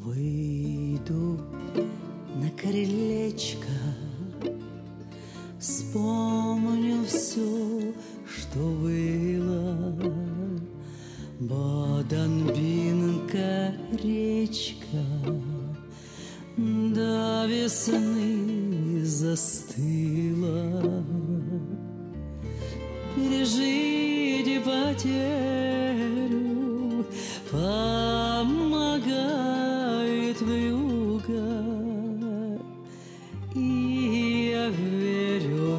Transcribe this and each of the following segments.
Выйду на крылечко, вспомню все, что было. Боданбинка речка до весны застыла. Пережить потерю помогает вьюга, и я верю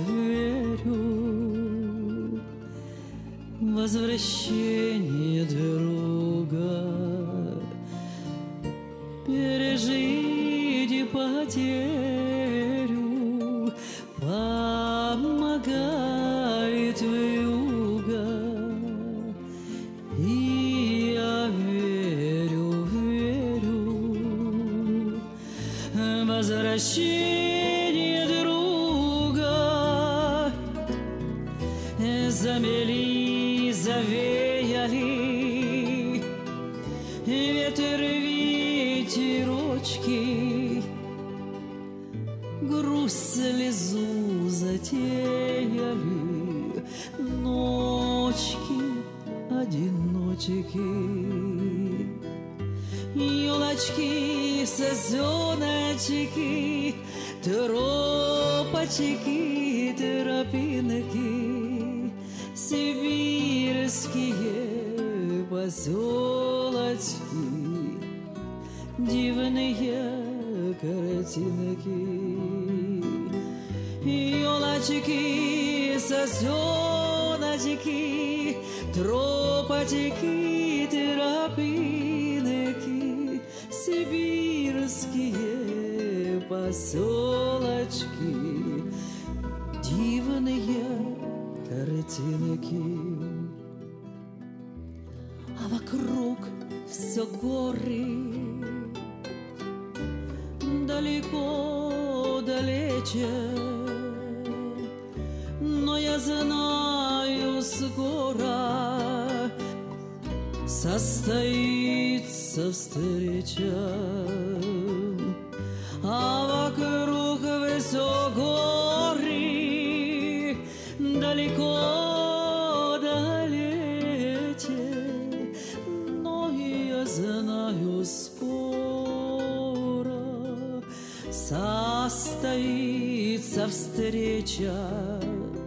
в возвращение друга. Пережить потерю помогает вьюга, и я верю в возвращение друга. Замели, завеяли ветер, ветерочки, грусть, слезу затеяли ночки, одиночки. Елочки, сезоночки, тропочки, тропинки, сибирские поселочки, дивные картинки. Елочки, сезоночки, тропочки, тропинки, сибирские поселочки, дивные картинки. А вокруг все горы, далеко, далече, но я знаю, скоро состоится встреча. А вокруг все горы, далеко, далече, но я знаю, скоро состоится встреча.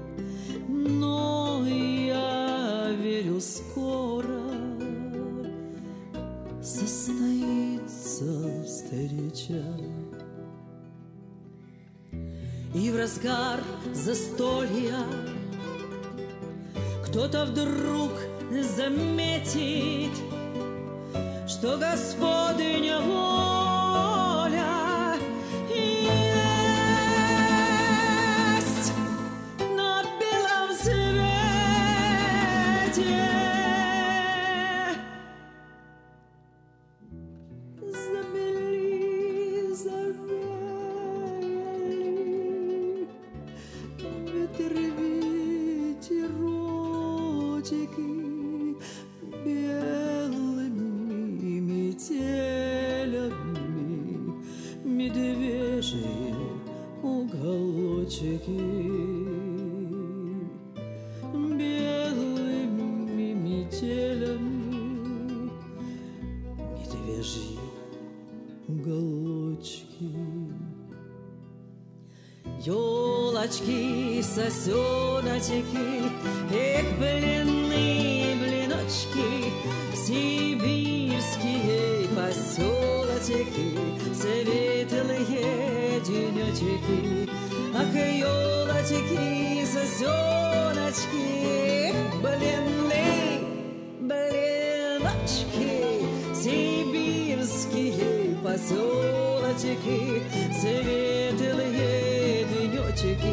Но я верю, скоро состоится встреча. И в разгар застолья кто-то вдруг заметит, что Господня воля есть на белом свете. Замели, завеяли ветры, ветерочки, белыми метелями, медвежьи уголочки, белыми метелями, медвежьи уголочки. Елочки, сосеночки, эх, блины, блиночки, сибирские поселочки, светлые денечки. Ах, елочки, сосеночки, эх, блины, блиночки, сибирские поселочки, светлые денечки,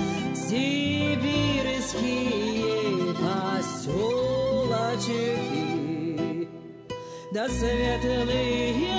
сибирские поселочки, да светлые